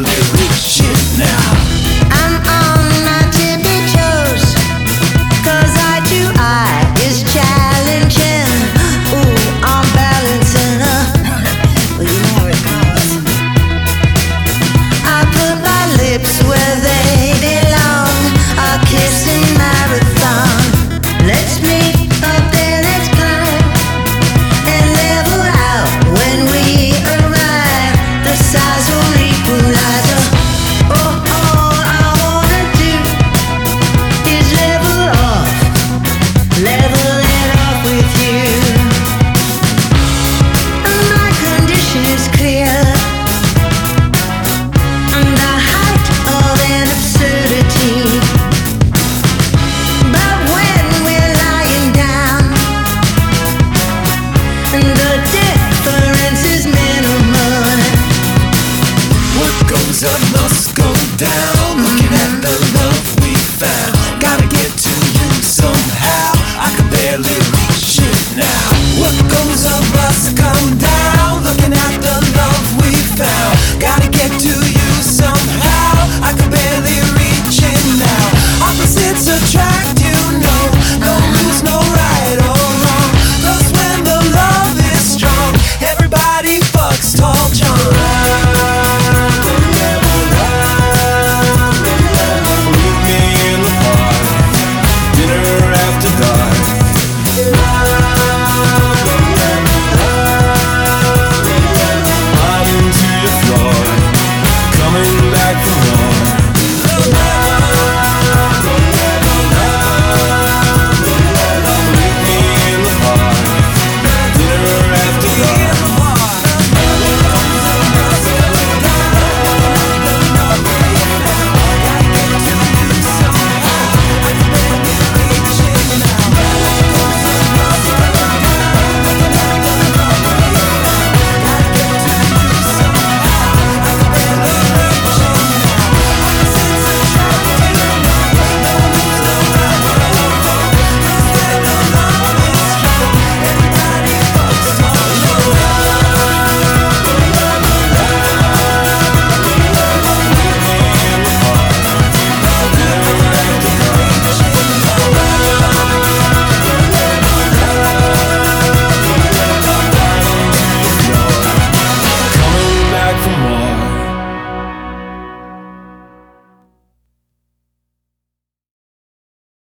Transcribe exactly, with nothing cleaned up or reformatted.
finally reach it now. I'm on my tippy toes, 'cause eye to eye is challenging. Ooh, I'm balancing up. Well, you know how it goes. I put my lips where they belong. A kissing marathon. Let's meet up there, let's climb and level out when we arrive. The size will equalize. Oh, all I wanna do is level off, level it off with you. And my condition is clear. I'm the height of an absurdity. But when we're lying down, the difference is minimal. What goes up must go down. Looking at the love we found.